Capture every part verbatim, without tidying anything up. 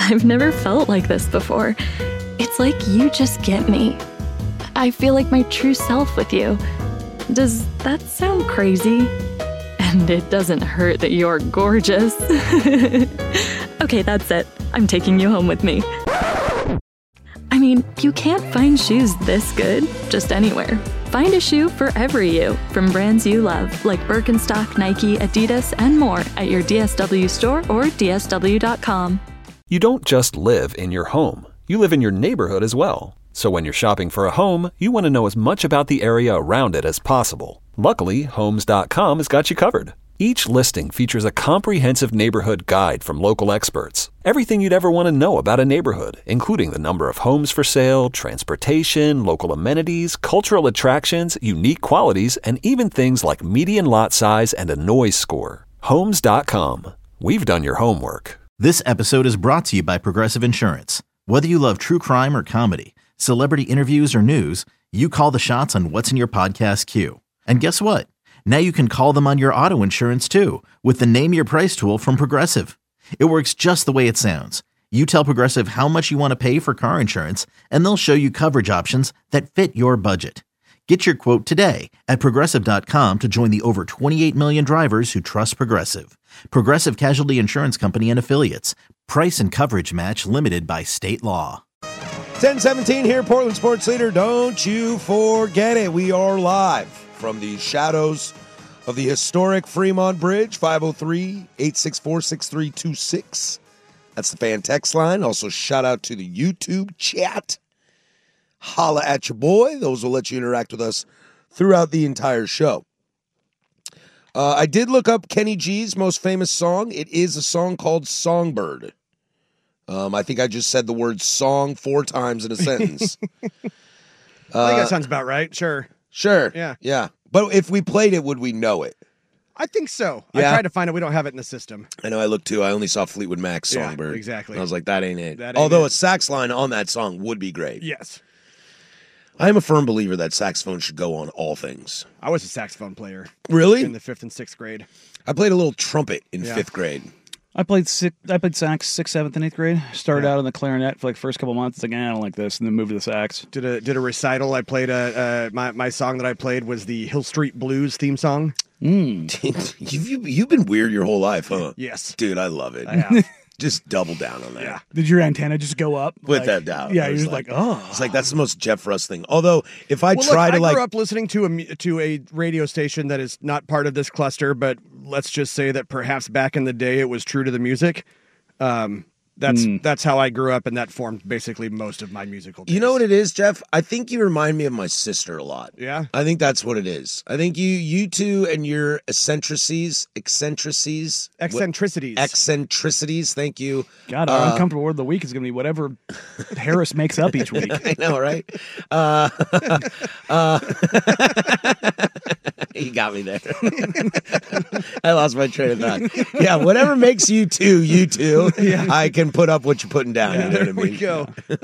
I've never felt like this before. It's like you just get me. I feel like my true self with you. Does that sound crazy? And it doesn't hurt that you're gorgeous. Okay, that's it. I'm taking you home with me. I mean, you can't find shoes this good just anywhere. Find a shoe for every you from brands you love, like Birkenstock, Nike, Adidas, and more at your D S W store or D S W dot com. You don't just live in your home. You live in your neighborhood as well. So when you're shopping for a home, you want to know as much about the area around it as possible. Luckily, Homes dot com has got you covered. Each listing features a comprehensive neighborhood guide from local experts. Everything you'd ever want to know about a neighborhood, including the number of homes for sale, transportation, local amenities, cultural attractions, unique qualities, and even things like median lot size and a noise score. Homes dot com. We've done your homework. This episode is brought to you by Progressive Insurance. Whether you love true crime or comedy, celebrity interviews or news, you call the shots on what's in your podcast queue. And guess what? Now you can call them on your auto insurance too with the Name Your Price tool from Progressive. It works just the way it sounds. You tell Progressive how much you want to pay for car insurance, and they'll show you coverage options that fit your budget. Get your quote today at Progressive dot com to join the over twenty-eight million drivers who trust Progressive. Progressive Casualty Insurance Company and Affiliates. Price and coverage match limited by state law. ten seventeen here, Portland Sports Leader. Don't you forget it. We are live from the shadows of the historic Fremont Bridge, five oh three, eight six four, six three two six. That's the fan text line. Also, shout out to the YouTube chat. Holla at your boy. Those will let you interact with us throughout the entire show. Uh, I did look up Kenny G's most famous song. It is a song called Songbird. Um, I think I just said the word song four times in a sentence. I think uh, that sounds about right. Sure. Sure. Yeah. Yeah. But if we played it, would we know it? I think so. Yeah? I tried to find it. We don't have it in the system. I know I looked too. I only saw Fleetwood Mac's Yeah, Songbird. exactly. And I was like, that ain't it. That ain't Although it. a sax line on that song would be great. Yes. I am a firm believer that saxophone should go on all things. I was a saxophone player. Really? In the fifth and sixth grade. I played a little trumpet in Yeah. fifth grade. I played six, I played sax sixth, seventh, and eighth grade. Started Yeah. out on the clarinet for like first couple months. It's like, eh, I don't like this, and then moved to the sax. Did a did a recital. I played a uh, my my song that I played was the Hill Street Blues theme song. Mm. you've, you, you've been weird your whole life, huh? Yes. Dude, I love it. I have. Just double down on that. Yeah. Did your antenna just go up? With Like- that doubt. Yeah, I you're was just like, oh. It's like, that's the most Jeff Russ thing. Although, if I Well, try look, to I like... grew up listening to a mu- to a radio station that is not part of this cluster, but let's just say that perhaps back in the day it was true to the music. Um, that's Mm. that's how I grew up, and that formed basically most of my musical taste. You know what it is, Jeff? I think you remind me of my sister a lot. Yeah? I think that's what it is. I think you you two and your eccentricities, eccentricities, Eccentricities. eccentricities, thank you. God, our Uh, uncomfortable word of the week is going to be whatever Harris makes up each week. I know, right? Uh, uh, you got me there. I lost my train of thought. Yeah, whatever makes you two, you two, yeah. I can put up what you're putting down. Yeah, you know there what I mean? we go.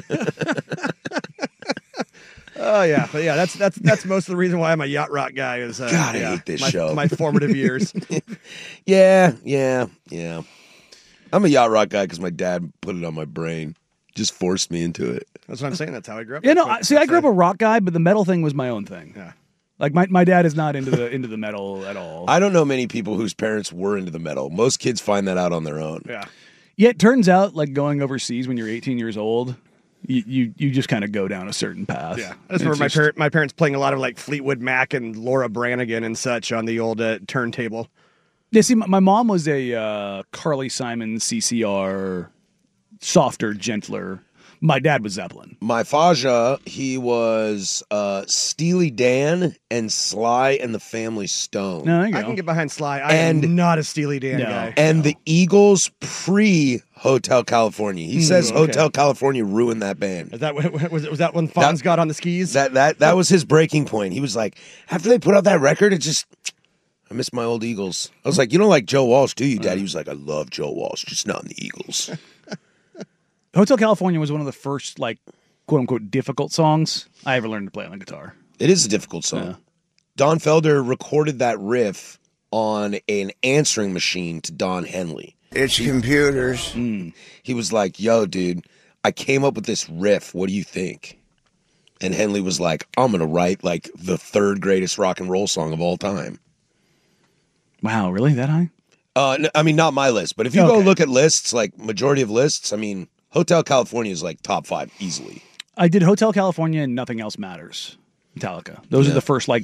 Oh yeah, but yeah, that's that's that's most of the reason why I'm a yacht rock guy. Is uh, God, I yeah, hate this my, show. My formative years. Yeah, yeah, yeah. I'm a yacht rock guy because my dad put it on my brain, just forced me into it. That's what I'm saying. That's how I grew up. Yeah, no, That's I, what- see, I that's grew up a- a rock guy, but the metal thing was my own thing. Yeah. Like my, my dad is not into the into the metal at all. I don't know many people whose parents were into the metal. Most kids find that out on their own. Yeah. Yeah, it turns out like going overseas when you're eighteen years old, you you, you just kind of go down a certain path. Yeah, I just It's remember my just- par- my parents playing a lot of like Fleetwood Mac and Laura Branigan and such on the old uh, turntable. Yeah, see, my, my mom was a uh, Carly Simon C C R, softer, gentler. My dad was Zeppelin. My Faja, he was uh, Steely Dan and Sly and the Family Stone. No, there you go. I can get behind Sly. I And- am not a Steely Dan No. guy. And the Eagles pre Hotel California. He says Mm, okay. Hotel California ruined that band. Is that was was that when Fonz That- got on the skis? That that that was his breaking point. He was like, after they put out that record, it just I miss my old Eagles. I was like, you don't like Joe Walsh, do you, Dad? He was like, I love Joe Walsh, just not in the Eagles. Hotel California was one of the first like quote unquote difficult songs I ever learned to play on the guitar. It is a difficult song. Yeah. Don Felder recorded that riff on an answering machine to Don Henley. It's computers. Mm. He was like, yo, dude, I came up with this riff. What do you think? And Henley was like, I'm going to write like the third greatest rock and roll song of all time. Wow, really? That high? Uh, n- I mean, not my list, but if you Okay. go look at lists, like majority of lists, I mean, Hotel California is like top five easily. I did Hotel California and Nothing Else Matters. Metallica. Those Yeah. are the first, like,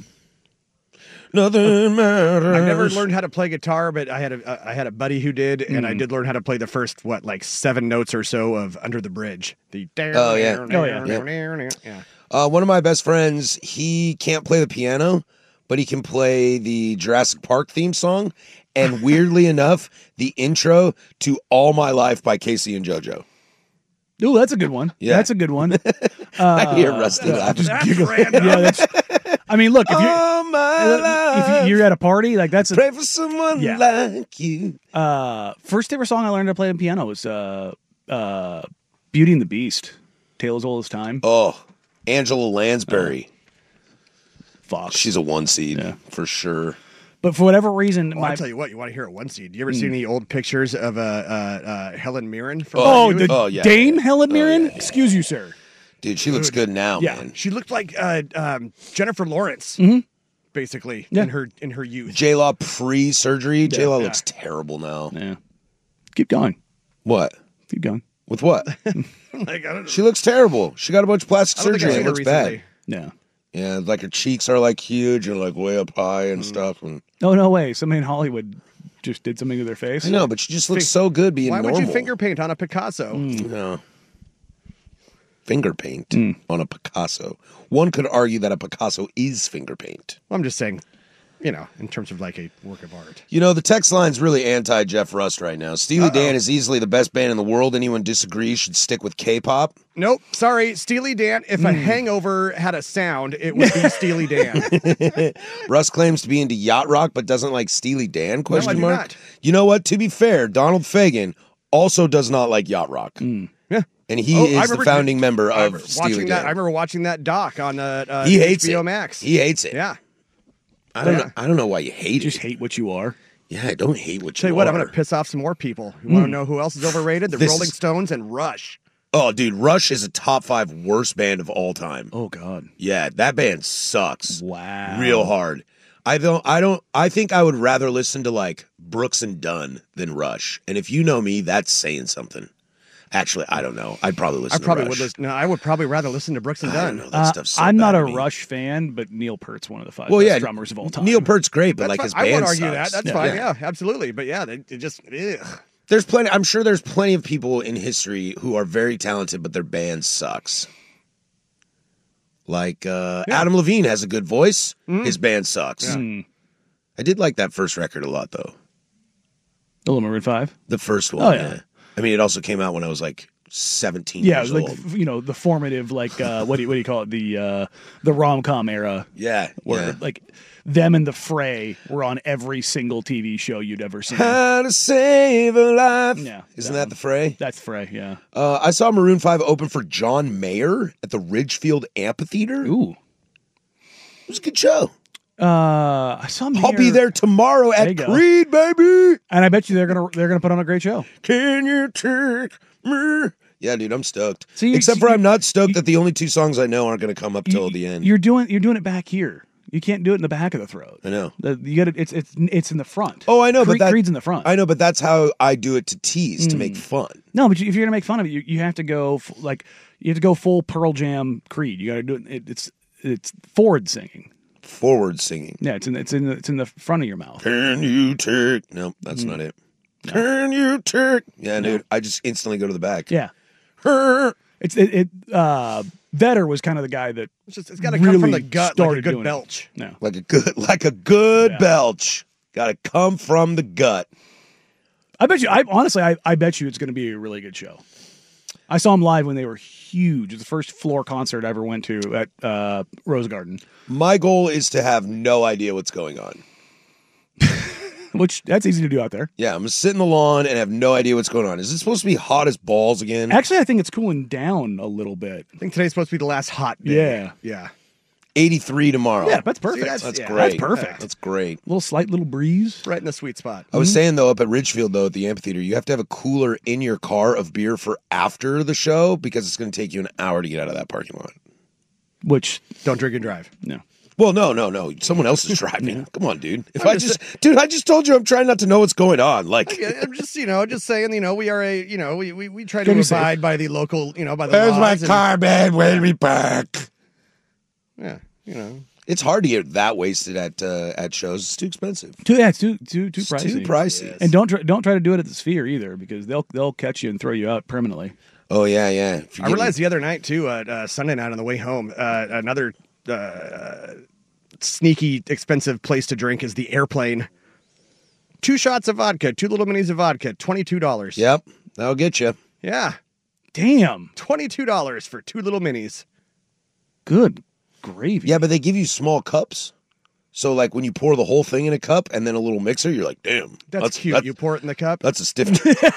Nothing matters. I never learned how to play guitar, but I had a I had a buddy who did, and Mm. I did learn how to play the first what like seven notes or so of Under the Bridge. The Oh, yeah. Oh, yeah. yeah. Uh, one of my best friends, he can't play the piano, but he can play the Jurassic Park theme song. And weirdly enough, the intro to All My Life by Casey and JoJo. ooh, that's a good one. Yeah. That's a good one. I hear Rusty laughing. yeah, that's, I mean, look, if you All my if life, you're at a party, like that's a pray for someone Yeah. like you. uh, first ever song I learned to play the piano was uh, uh, "Beauty and the Beast," Tale as Old as Time. Oh, Angela Lansbury. Fox. She's a one seed Yeah. for sure. But for whatever reason, Well, my I'll tell you what, you want to hear a one seed. You ever seen any old pictures of uh, uh, uh, Helen Mirren? From oh, Hollywood? the Oh, yeah. Dame Helen Oh, Mirren. yeah, yeah. Excuse you, sir. Dude, she looks good now, Yeah. man. She looked like uh, um, Jennifer Lawrence, basically, Yeah. in her in her youth. J-Law pre-surgery. J-Law yeah. looks terrible now. Yeah. Keep going. What? Keep going. With what? Like, I don't know. She looks terrible. She got a bunch of plastic I don't think surgery. I've It seen her looks recently. bad. Yeah. Yeah, like her cheeks are like huge and like way up high and stuff. And Oh no way! Somebody in Hollywood just did something to their face. I know, but she just looks so good being Why normal. would you finger paint on a Picasso? No. Finger paint Hmm. on a Picasso. One could argue that a Picasso is finger paint. Well, I'm just saying, you know, in terms of like a work of art. You know, the text line's really anti-Jeff Rust right now. Steely Dan is easily the best band in the world. Anyone disagrees should stick with K-pop. Nope, sorry, Steely Dan. If Hmm. a hangover had a sound, it would be Steely Dan. Russ claims to be into yacht rock, but doesn't like Steely Dan? Question I do mark. not. You know what? To be fair, Donald Fagen also does not like yacht rock, Yeah. and he Oh, I is the remember- founding member I of remember Steely watching Dan. that. I remember watching that doc on uh, uh, he hates H B O it. Max. He hates it. yeah. I don't Yeah. know. I don't know why you hate Just it. hate what you are. Yeah, I don't hate what you Tell you what, are. I'm going to piss off some more people. You want to know who else is overrated? The This Rolling is- Stones and Rush. Oh, dude, Rush is a top five worst band of all time. Oh God. Yeah, that band sucks. Wow. Real hard. I don't. I don't. I think I would rather listen to like Brooks and Dunn than Rush. And if you know me, that's saying something. Actually, I don't know. I'd probably listen. I probably to would Rush. listen. No, I would probably rather listen to Brooks and I don't Dunn. know. That Uh, stuff's so I'm not bad a to me. Rush fan, but Neil Peart's one of the five Well, best yeah, drummers of all time. Neil Peart's great, but That's like fine. his I band won't argue sucks. that. That's fine. Yeah, absolutely. But yeah, they, it just ugh. There's plenty. I'm sure there's plenty of people in history who are very talented, but their band sucks. Like uh, Adam Levine has a good voice. His band sucks. Hmm. I did like that first record a lot, though. The Little Maroon Five. The first one. Oh, yeah. I mean, it also came out when I was like seventeen Yeah, years like old. you know the formative, like uh, what do you, what do you call it? The uh, the rom com era, Yeah. where yeah. like them and the Fray were on every single T V show you'd ever seen. How to save a life. Yeah, Isn't that that the fray? That's Fray, yeah. Uh, I saw Maroon five open for John Mayer at the Ridgefield Amphitheater. Ooh, It was a good show. uh, I saw. I'll be there tomorrow There you at go. Creed, baby. and I bet you they're gonna they're gonna put on a great show. Can you take me? Yeah, dude, I'm stoked. So you- Except for you- I'm not stoked you- that the only two songs I know aren't going to come up till You- the end. You're doing you're doing it back here. You can't do it in the back of the throat. I know. The, you got it's it's it's in the front. Oh, I know, Creed, but that, Creed's in the front. I know, but that's how I do it to tease, to make fun. No, but you, if you're gonna make fun of it, you, you have to go f- like you have to go full Pearl Jam Creed. You got to do it, it. It's it's forward singing. Forward singing. Yeah, it's in it's in the, it's in the front of your mouth. Can you take? No, that's not it. Can you take? Yeah, dude, I just instantly go to the back. Yeah, Her. it's it. it uh, Vetter was kind of the guy that It's just it's got to come from really the gut like a started good doing it. belch. No, Like a good, like a good Yeah. belch. Got to come from the gut. I bet you. I honestly, I, I bet you it's going to be a really good show. I saw them live when they were huge. It was the first floor concert I ever went to at uh, Rose Garden, My goal is to have no idea what's going on. which that's easy to do out there. Yeah, I'm gonna sit in the lawn and have no idea what's going on. Is it supposed to be hot as balls again? Actually, I think it's cooling down a little bit. I think today's supposed to be the last hot day. Yeah. Yeah. eighty-three tomorrow. Yeah, that's perfect. See, that's- That's yeah, great. that's perfect. That's great. Little slight little breeze. Right in the sweet spot. I was saying, though, up at Ridgefield, though, at the amphitheater, you have to have a cooler in your car of beer for after the show because it's going to take you an hour to get out of that parking lot. Which, Don't drink and drive. no. Well, no, no, no. Someone else is driving. Come on, dude. If I'm I just- just, dude, I just told you I'm trying not to know what's going on. Like, Yeah, I'm just, you know, just saying, you know, we are a, you know, we we, we try to Gotta be safe. abide by the local, you know, by the where's my laws. and- car, man? Where do we park? Yeah, you know. It's hard to get that wasted at uh, at shows. It's too expensive. Too, yeah, it's too, too, too It's pricey. too pricey. And don't try, don't try to do it at the Sphere either, because they'll they'll catch you and throw you out permanently. Oh yeah, yeah. If you're I getting- realized the other night too, uh, uh, Sunday night on the way home, uh, another uh, sneaky, expensive place to drink is the Airplane. Two shots of vodka, two little minis of vodka, twenty-two dollars. Yep, that'll get you. Yeah, Damn, twenty-two dollars for two little minis. good gravy. Yeah, but they give you small cups. So like when you pour the whole thing in a cup and then a little mixer, you're like, damn, That's, cute. That's, you pour it in the cup. that's a stiff.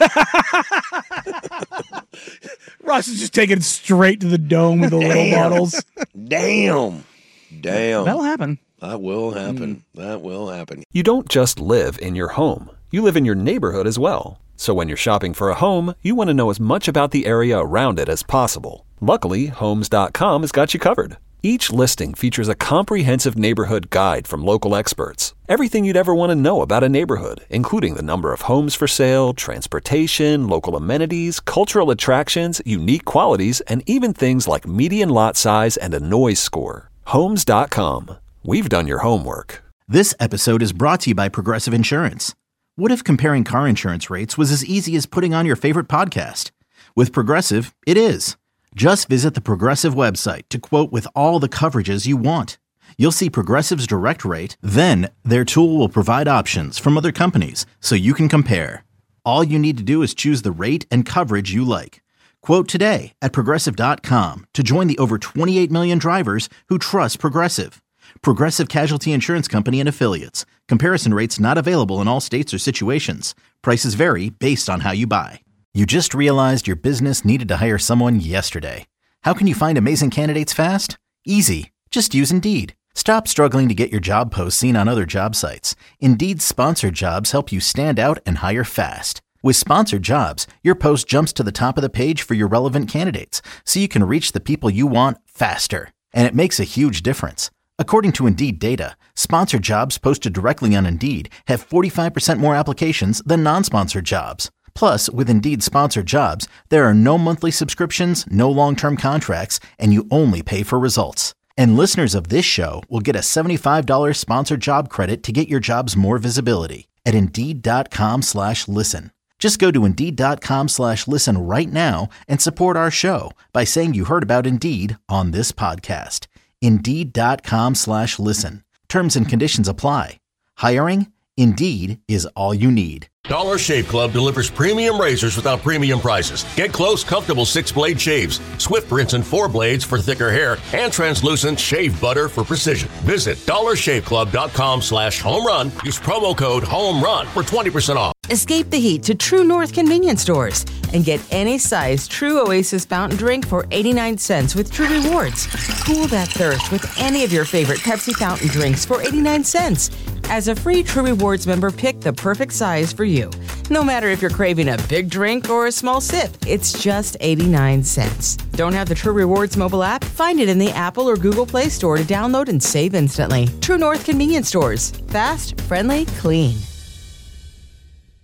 Ross is just taking it straight to the dome with the little Damn. bottles. damn, damn. That'll happen. That will happen. That will happen. You don't just live in your home, you live in your neighborhood as well. So when you're shopping for a home, you want to know as much about the area around it as possible. Luckily, Homes dot com has got you covered. Each listing features a comprehensive neighborhood guide from local experts. Everything you'd ever want to know about a neighborhood, including the number of homes for sale, transportation, local amenities, cultural attractions, unique qualities, and even things like median lot size and a noise score. Homes dot com. We've done your homework. This episode is brought to you by Progressive Insurance. What if comparing car insurance rates was as easy as putting on your favorite podcast? With Progressive, it is. Just visit the Progressive website to quote with all the coverages you want. You'll see Progressive's direct rate, then their tool will provide options from other companies so you can compare. All you need to do is choose the rate and coverage you like. Quote today at Progressive dot com to join the over twenty-eight million drivers who trust Progressive. Progressive Casualty Insurance Company and Affiliates. Comparison rates not available in all states or situations. Prices vary based on how you buy. You just realized your business needed to hire someone yesterday. How can you find amazing candidates fast? Easy. Just use Indeed. Stop struggling to get your job posts seen on other job sites. Indeed's sponsored jobs help you stand out and hire fast. With sponsored jobs, your post jumps to the top of the page for your relevant candidates, so you can reach the people you want faster. And it makes a huge difference. According to Indeed data, sponsored jobs posted directly on Indeed have forty-five percent more applications than non-sponsored jobs. Plus, with Indeed sponsored jobs, there are no monthly subscriptions, no long-term contracts, and you only pay for results. And listeners of this show will get a seventy-five dollars sponsored job credit to get your jobs more visibility at Indeed.com slash listen. Just go to Indeed.com slash listen right now and support our show by saying you heard about Indeed on this podcast. Indeed.com slash listen. Terms and conditions apply. Hiring? Indeed is all you need. Dollar Shave Club delivers premium razors without premium prices. Get close, comfortable six-blade shaves, swift rinse and four blades for thicker hair, and translucent shave butter for precision. Visit dollar shave club dot com slash home run. Use promo code HOMERUN for twenty percent off. Escape the heat to True North convenience stores and get any size True Oasis fountain drink for eighty-nine cents with True Rewards. Cool that thirst with any of your favorite Pepsi fountain drinks for eighty-nine cents. As a free True Rewards member, pick the perfect size for you. No matter if you're craving a big drink or a small sip, it's just eighty-nine cents. Don't have the True Rewards mobile app? Find it in the Apple or Google Play Store to download and save instantly. True North convenience stores. Fast, friendly, clean.